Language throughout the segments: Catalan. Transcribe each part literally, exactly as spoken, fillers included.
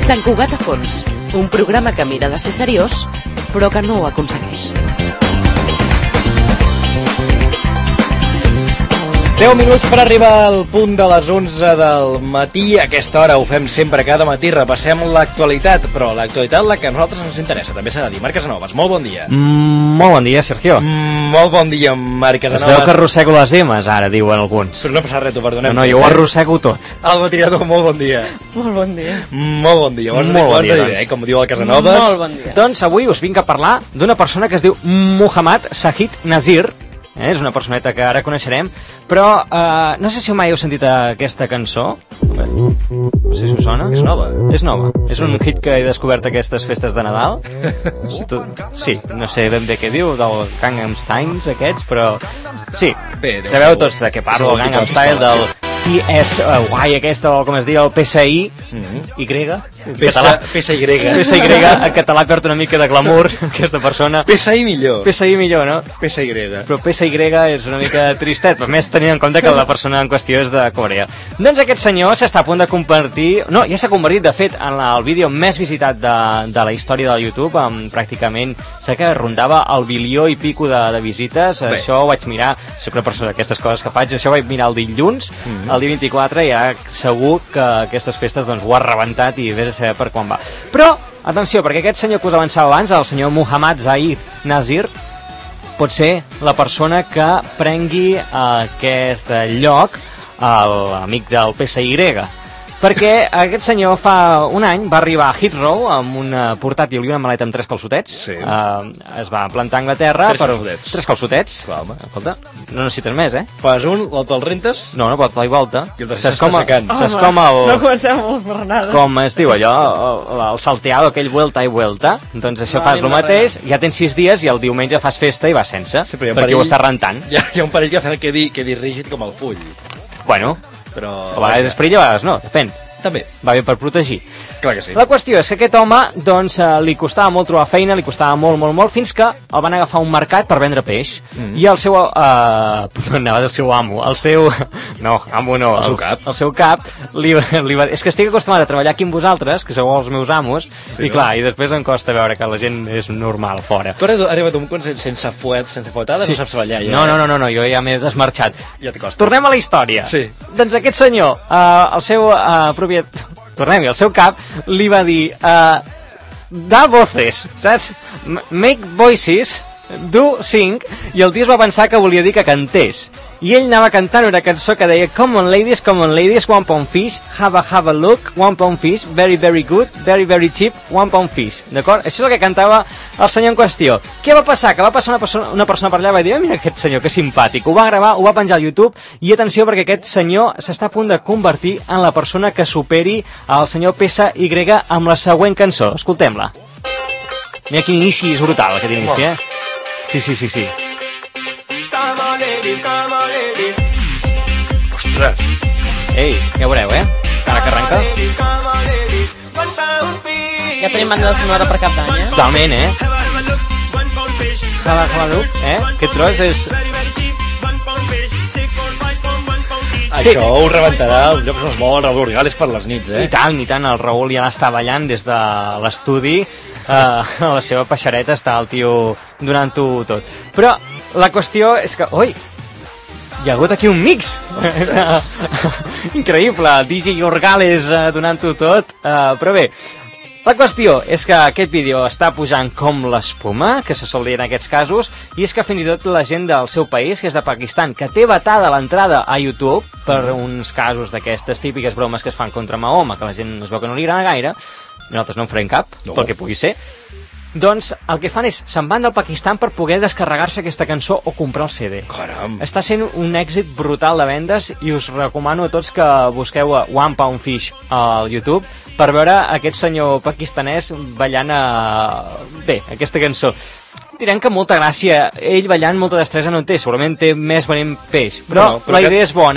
Sant Cugat a fons, un programa que mira de ser seriós, però que no ho aconsegueix. deu minuts per arribar al punt de les onze del matí. A aquesta hora ho fem sempre cada matí, repassem l'actualitat, però l'actualitat la que a nosaltres ens interessa, també s'ha de dir. Marc Casanovas, molt bon dia. Mm, molt bon dia, Sergio. Mm, molt bon dia, Marc Casanovas. Es veu que arrossego les emes, ara, diuen alguns. Però no passa res, tu, perdonem. No, no, jo ho arrossego tot. Alba Tirador, molt bon dia. Molt bon dia. Molt bon dia. Vols molt bon dia, dir, eh? Com diu el Casanovas. Molt bon dia. Doncs avui us vinc a parlar d'una persona que es diu Muhammad Shahid Nazir. Eh, és una personeta que ara coneixerem, però eh, no sé si mai heu sentit aquesta cançó. No sé si us sona. És nova. És nova. És un hit que he descobert aquestes festes de Nadal. Sí, no sé ben bé què diu, del Gangnam Style aquests, però sí, bé, sabeu tots de què parlo, el Gangnam Style, del P S Y aquesta, o com es diu, el P S I, Y, P S Y. P S Y, en català perd una mica de glamour, aquesta persona. P S I millor. P S I millor, no? P S Y. Però P S Y és una mica tristet, però més tenint en compte que la persona en qüestió és de Corea. Doncs aquest senyor s'està a punt de convertir... No, ja s'ha convertit, de fet, en el vídeo més visitat de, de la història del YouTube, amb pràcticament, sé que rondava el bilió i pico de, de visites. Bé. Això ho vaig mirar, soc una persona d'aquestes coses que faig, això ho vaig mirar el dilluns, mm-hmm. el dia vint-i-quatre, i ja segur que aquestes festes doncs, ho ha rebentat i vés a saber per quan va. Però, atenció, perquè aquest senyor que us avançava abans, el senyor Muhammad Shahid Nazir, pot ser la persona que prengui aquest lloc l'amic del P S Y, perquè aquest senyor fa un any va arribar a Heathrow amb un portàtil i una maleta amb tres calçotets. Sí. Uh, es va plantar a Anglaterra. Tres però... calçotets. Tres calçotets. Clar, home. Escolta, no necessites més, eh? Pas un, l'altre el rentes? No, no pot pla i volta. I el tercer s'està secant. Saps com el... No comencem amb les bernades. Com es diu allò, el, el salteado, aquell vuelta i vuelta. Doncs això No, fas el mateix, ja tens sis dies i el diumenge fas festa i va sense, Sí, perquè perquè ho està rentant. Hi ha, hi ha un parell que fa que quedi, quedi rígid com el full. Bueno, Però... a vegades és perill, a vegades no, depèn. També. Va bé per protegir. Clar que sí. La qüestió és que aquest home, doncs, eh, li costava molt trobar feina, li costava molt, molt, molt, fins que el van agafar a un mercat per vendre peix. Mm. I el seu... Eh, no, anava del seu amo. El seu... No, amo no. El seu cap. El seu cap li, li va... És que estic acostumat a treballar aquí amb vosaltres, que sou els meus amos, sí, i clar, no? I després em costa veure que la gent és normal fora. Tu has arribat a un punt sense fuet, sense fuetada, sí. No saps ballar, ja. No, no, no, no, no, jo ja m'he desmarxat. Ja et costa. Tornem a la història. Sí. Doncs aquest senyor, eh, el seu eh, propiet... Tornem-hi, el seu cap li va dir uh, da voces, saps? M make voices, do sing, i el tio es va pensar que volia dir que cantés. I ell anava cantant una cançó que deia Come on ladies, come on ladies, one pound fish, have a have a look, one pound fish, very very good, very very cheap, one pound fish. D'acord? Això és el que cantava el senyor en qüestió. Què va passar? Que va passar una persona, una persona per allà i va dir, mira aquest senyor, que simpàtic. Ho va gravar, ho va penjar al YouTube, i atenció perquè aquest senyor s'està a punt de convertir en la persona que superi al senyor P S Y amb la següent cançó. Escoltem-la. Mira quin inici, és brutal aquest inici, eh? Sí, sí, sí, sí. Ostres. Ei, ja veureu, eh? Ara que arrenca. Ja tenim banda sonora per cap d'any, eh? Totalment, eh? Jala, jala, eh? Aquest tros és... Això sí. Ho rebentarà els llocs on es mouen Raúl Orgales per les nits, eh? I tant, i tant, el Raúl ja l'està ballant des de l'estudi, eh, a la seva peixareta està el tio donant-ho tot. Però la qüestió és que, oi, hi ha hagut aquí un mix increïble, D J Orgales eh, donant-ho tot, eh, però bé, la qüestió és que aquest vídeo està pujant com l'espuma, que se sol dir en aquests casos, i és que fins i tot la gent del seu país, que és de Pakistan, que té vetada l'entrada a YouTube per uns casos d'aquestes típiques bromes que es fan contra Mahoma, que la gent es veu que no li agrada gaire, nosaltres no en farem cap, no. Pel que pugui ser, doncs el que fan és, se'n van del Pakistan per poder descarregar-se aquesta cançó o comprar el C D. Caram. Està sent un èxit brutal de vendes i us recomano a tots que busqueu a One Pound Fish al YouTube per veure aquest senyor pakistanès ballant a... bé, aquesta cançó. Direm que molta gràcia, ell ballant molta destresa no en té, segurament té més venent peix, però, no, però la idea aquest... és bona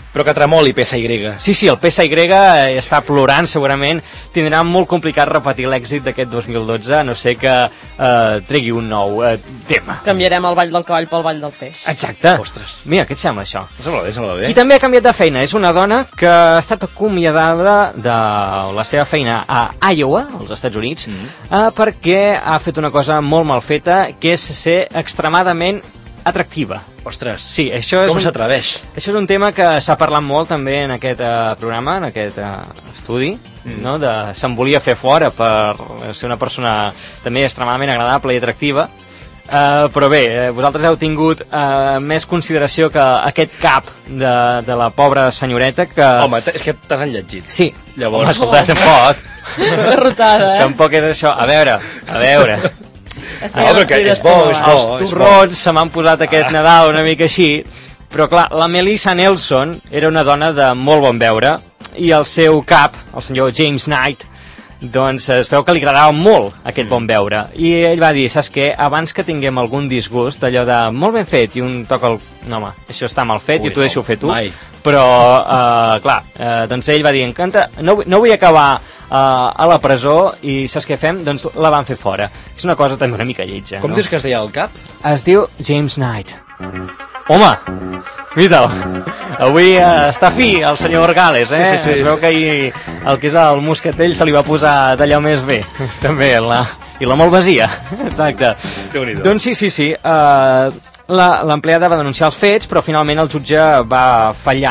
Però que tremoli P S Y. Sí, sí, el P S Y està plorant, segurament tindrà molt complicat repetir l'èxit d'aquest dos mil dotze, a no sé que eh, tregui un nou eh, tema. Canviarem el ball del cavall pel ball del peix. Exacte. Ostres. Mira, què et sembla això? Sembla bé, sembla bé. Qui també ha canviat de feina és una dona que ha estat acomiadada de la seva feina a Iowa, als Estats Units, mm. eh, perquè ha fet una cosa molt mal feta, que és ser extremadament atractiva. Ostres, sí, això és com un, s'atreveix? Això és un tema que s'ha parlat molt també en aquest uh, programa, en aquest uh, estudi, mm. no? De, se'n volia fer fora per ser una persona també extremadament agradable i atractiva, uh, però bé, eh, vosaltres heu tingut uh, més consideració que aquest cap de, de la pobra senyoreta que... Home, és que t'has enlletgit. Sí, llavors... Home, escolta, tampoc. Derrotada, eh? Tampoc és això. A veure, a veure... És Ah, però que és bo, és bo. Els torrons se m'han posat aquest Nadal una mica així, però clar, la Melissa Nelson era una dona de molt bon veure i el seu cap, el senyor James Knight, doncs es veu que li agradava molt aquest bon veure. I ell va dir, saps què, abans que tinguem algun disgust, allò de molt ben fet i un toca el... No, home, això està mal fet Ui, i t'ho deixo no, fer tu. Mai. Però, uh, clar, uh, doncs ell va dir, encanta, no, no vull acabar uh, a la presó i saps què fem? Doncs la van fer fora. És una cosa també una mica lletja, Com no? dius que es deia el cap? Es diu James Knight. Home, mira-te'l. Avui uh, està fi el senyor Gales, eh? Sí, sí, sí. Es veu que ahir el que és el mosquetell se li va posar d'allò més bé. També, la, i la malvasia. Exacte. Déu-n'hi-do. Doncs sí, sí, sí. Uh, L'empleada va denunciar els fets, però finalment el jutge va fallar.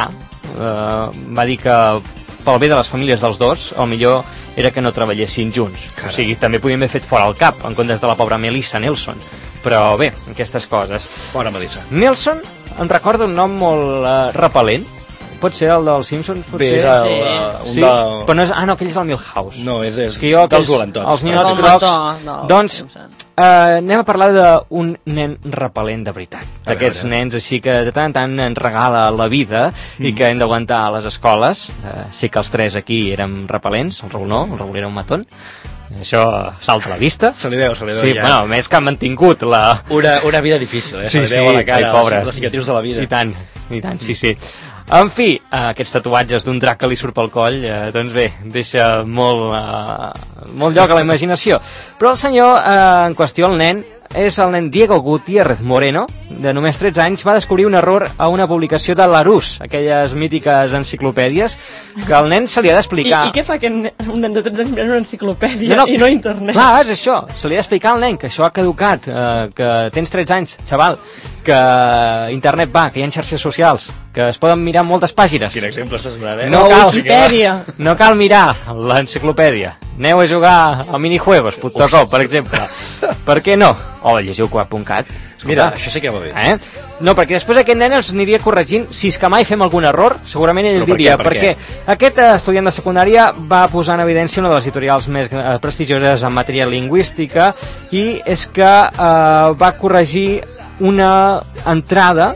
Uh, va dir que pel bé de les famílies dels dos, el millor era que no treballessin junts. Carai. O sigui, també podien haver fet fora el cap, en comptes de la pobra Melissa Nelson. Però bé, aquestes coses. Bona Melissa. Nelson em recorda un nom molt uh, repel·lent. Pot ser el dels Simpsons? Pot Bé, ser? és el, Sí. uh, un Sí, del... però no és... Ah, no, aquell és el Milhouse. No, és, és, És que jo, dels aquells- dolentots. Els ninots El grocs... mató, no, doncs, Simpson. eh, anem a parlar d'un nen repel·lent de veritat. D'aquests veure. nens així que de tant en tant ens regala la vida mm. i que hem d'aguantar a les escoles. Eh, sí que els tres aquí érem repel·lents, el Raül no, el Raül era un matón. Això salta a la vista. Se li veu, se li veu Sí, ja. bueno, més que han mantingut la... Una, una vida difícil, eh? Sí, se li sí, veu a la cara ai, pobres. les, les cicatrius de la vida. I tant, i tant, sí, sí. En fi, eh, aquests tatuatges d'un drac que li surt pel coll, eh, doncs bé, deixa molt, eh, molt lloc a la imaginació. Però el senyor eh, en qüestió, el nen, és el nen Diego Gutiérrez Moreno, de només tretze anys, va descobrir un error a una publicació de Larousse, aquelles mítiques enciclopèdies, que al nen se li ha I, d'explicar... I què fa que un nen de tretze anys mirant una enciclopèdia No, no. i no internet? Clar, és això. Se li ha d'explicar al nen que això ha caducat, eh, que tens tretze anys, xaval, que internet va, que hi ha xarxes socials, que es poden mirar moltes pàgines. Quin exemple estàs donant, eh? No La cal, Wikipedia. no cal mirar l'enciclopèdia. Aneu a jugar a minijuegos punt com, per exemple. Per què no? O llegiu quart punt cat. Mira, això sí que va bé. Eh? No, perquè després aquest nen els aniria corregint. Si és que mai fem algun error, segurament ell Però per diria, què, per perquè aquest eh, estudiant de secundària va posar en evidència una de les editorials més eh, prestigioses en matèria lingüística, i és que eh, va corregir una entrada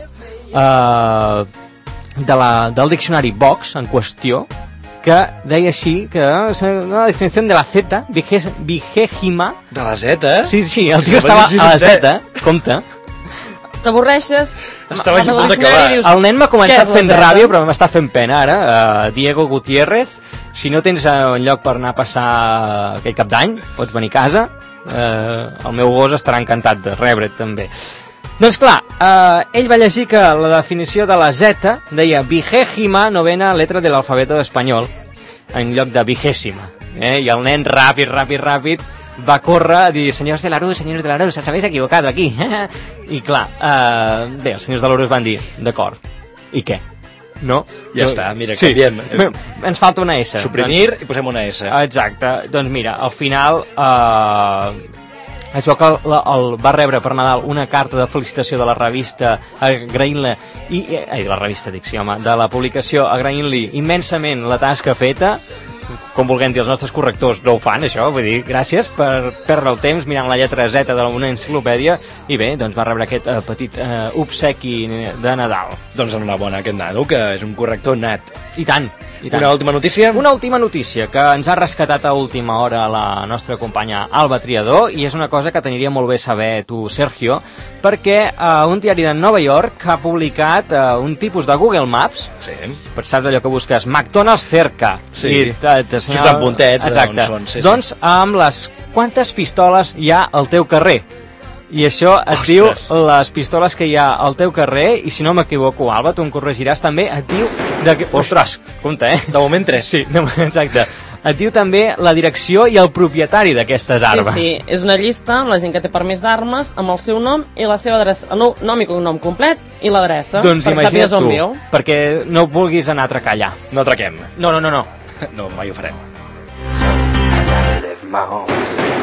eh, de la, del diccionari Vox en qüestió, que deia així, que la definició de la Z, vigés- vigésima... De la Z, eh? Sí, sí, el tio Això estava va dir a la sí, Z, compte. T'avorreixes? Estava a vas a punt l'escenari d'acabar. i dius, El nen m'ha "Què començat és la fent Z?" ràbia, però m'està fent pena ara. Uh, Diego Gutiérrez, si no tens uh, un lloc per anar a passar aquell cap d'any, pots venir a casa. Uh, el meu gos estarà encantat de rebre't, també. Doncs clar, uh, ell va llegir que la definició de la Z deia vigésima novena letra de l'alfabeto espanyol, en lloc de vigésima. Eh? I el nen, ràpid, ràpid, ràpid, va córrer a dir, senyors de l'Arús, senyors de l'Arús, us habéis equivocado aquí. I clar, uh, bé, els senyors de l'Arús van dir, d'acord, i què? No? Ja està, mira, sí. canviem. Bé, ens falta una S. Suprimir i posem una S. Doncs, exacte. Doncs mira, al final uh, es veu que el, el va rebre per Nadal una carta de felicitació de la revista agraint-li, i, ai, de la revista, dic, sí, home, de la publicació agraint-li immensament la tasca feta, com vulguem dir, els nostres correctors no ho fan, això, vull dir, gràcies per perdre el temps mirant la lletra Z de una enciclopèdia, i bé, doncs va rebre aquest uh, petit uh, obsequi de Nadal. Doncs enhorabona a aquest nano, que és un corrector nat. I tant, i tant. Una última notícia? Una última notícia que ens ha rescatat a última hora la nostra companya Alba Triador, i és una cosa que t'aniria molt bé saber tu, Sergio, perquè uh, un diari de Nova York ha publicat uh, un tipus de Google Maps. Sí. Per saps allò que busques? McDonald's cerca. Sí. I t'assenyala... Fiquen puntets. Exacte. On són, sí, doncs amb les quantes pistoles hi ha al teu carrer. I això et Ostres. diu les pistoles que hi ha al teu carrer, i si no m'equivoco, Alba, tu em corregiràs també, et diu... De... Ostres, compte, eh? De moment tres. Sí, de... exacte. Et diu també la direcció i el propietari d'aquestes armes. Sí, sí, és una llista amb la gent que té permís d'armes, amb el seu nom i la seva adreça, el nou nom i cognom complet i l'adreça, Doncs perquè imagina't sàpigues on tu, viu. perquè no vulguis anar a atracar allà. No traquem. No, no, no, no. No, mai ho farem. I gotta live my own.